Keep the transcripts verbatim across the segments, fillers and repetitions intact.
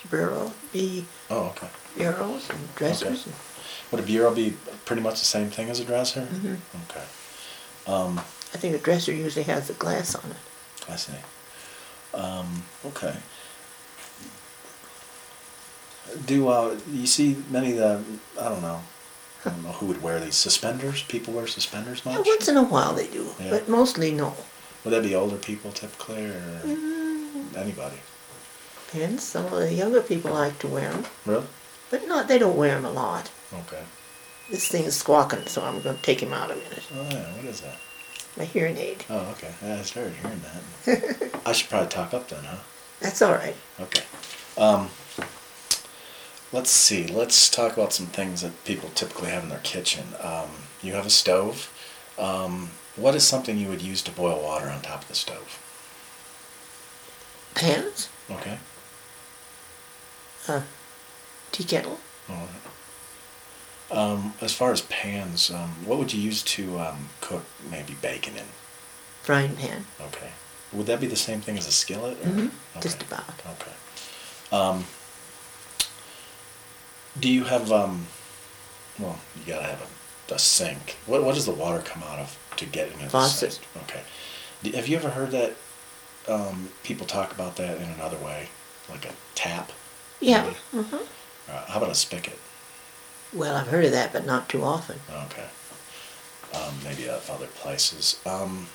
bureau be Oh, okay. bureaus and dressers. Okay. Would a bureau be pretty much the same thing as a dresser? Mm-hmm. Okay. Um, I think a dresser usually has the glass on it. I see. Um, okay. Do uh, you see many of the, I don't know, I don't know who would wear these suspenders? People wear suspenders much? Yeah, once in a while they do, Yeah. but mostly no. Would that be older people typically, or Mm, anybody? depends. Some of the younger people like to wear them, Really? but not. They don't wear them a lot. Okay. This thing is squawking, so I'm going to take him out a minute. Oh yeah, what is that? My hearing aid. Oh, okay. Yeah, I started hearing that. I should probably talk up then, huh? That's all right. Okay. Um, let's see. Let's talk about some things that people typically have in their kitchen. Um, you have a stove. Um, what is something you would use to boil water on top of the stove? Pans, Okay. uh, tea kettle, All right. Um, as far as pans, um, what would you use to um, cook maybe bacon in? frying pan. Okay. Would that be the same thing as a skillet? Or? Mm-hmm. Okay. Just about. Okay. Um, do you have, um, well, you gotta have a, a sink. What What does the water come out of to get into the Faucet. sink? Okay. Do, have you ever heard that um, people talk about that in another way, like a tap? Yeah. Maybe? Mm-hmm. Uh, how about a spigot? Well, I've heard of that, but not too often. Okay. Um, maybe uh, other places. Um,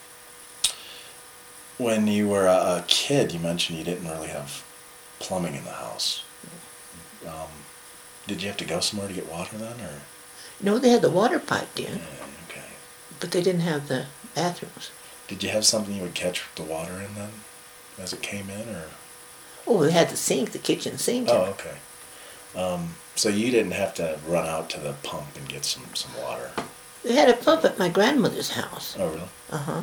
when you were a, a kid, you mentioned you didn't really have plumbing in the house. Um, did you have to go somewhere to get water then, or? No, they had the water piped in, Yeah, okay. but they didn't have the bathrooms. Did you have something you would catch the water in then, as it came in, or? Oh, they had the sink, the kitchen sink. Oh, okay. Um, so you didn't have to run out to the pump and get some, some water. They had a pump at my grandmother's house. Oh, really? Uh-huh.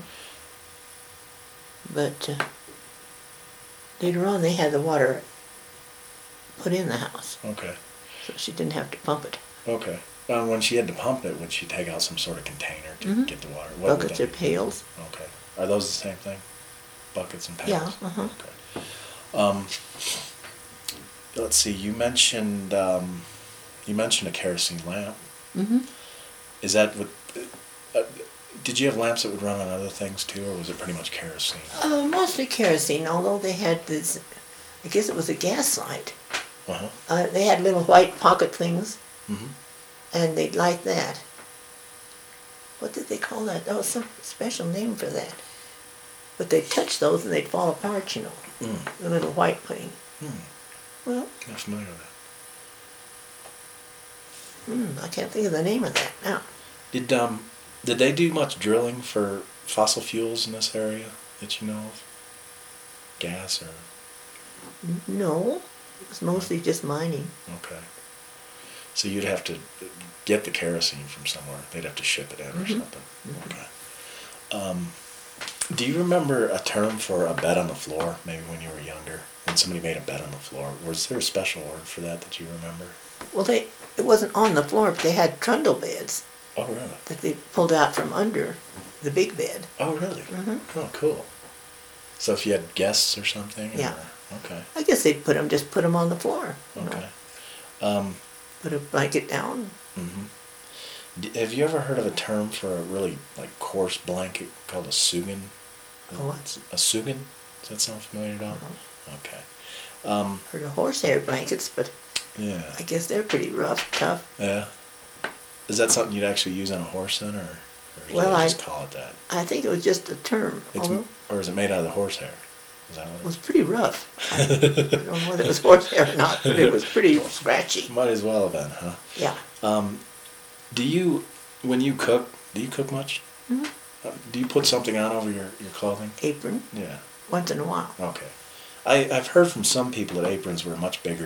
But uh, later on, they had the water put in the house, Okay. so she didn't have to pump it. Okay. Um, when she had to pump it, would she take out some sort of container to Mhm. get the water? What would Buckets that or be? pails. Okay. Are those the same thing? Buckets and pails? Yeah, uh-huh. Okay. Um, let's see. You mentioned um, you mentioned a kerosene lamp. Mm-hmm. Is that what? Uh, did you have lamps that would run on other things too, or was it pretty much kerosene? Uh, mostly kerosene, although they had this, I guess it was a gas light. Uh-huh. Uh, they had little white pocket things, Mm-hmm. and they'd light that. What did they call that? There was some special name for that. But they'd touch those and they'd fall apart, you know. Mm. The little white thing. Mm. Well, Not familiar with that. hmm, I can't think of the name of that now. Did um did they do much drilling for fossil fuels in this area that you know of? Gas or N- No, it was mostly just mining. okay. So you'd have to get the kerosene from somewhere. They'd have to ship it in or Mhm. something. Okay. Um, do you remember a term for a bed on the floor? Maybe when you were younger, when somebody made a bed on the floor. Was there a special word for that that you remember? Well, they it wasn't on the floor, but they had trundle beds Oh really? that they pulled out from under the big bed. Oh really? Mhm. Oh cool. So if you had guests or something? Yeah. Or, okay. I guess they'd put them, just put them on the floor. You know, Okay. Um, put a blanket down. hmm Have you ever heard of a term for a really like coarse blanket called a sugan? A what? A sugan? Does that sound familiar at all? Uh-huh. Okay. Um, Heard of horsehair blankets, but yeah. I guess they're pretty rough, tough. Yeah. Is that something you'd actually use on a horse then, or, or Well, they I- just call it that? I think it was just a term, It's, although or is it made out of the horsehair? Is that it what was pretty rough. I, I don't know whether it was horsehair or not, but it was pretty scratchy. Might as well have been, huh? Yeah. Um, do you, when you cook, do you cook much? Mhm. Uh, do you put something on over your, your clothing? Apron, Yeah. once in a while. Okay. I, I've heard from some people that aprons were much bigger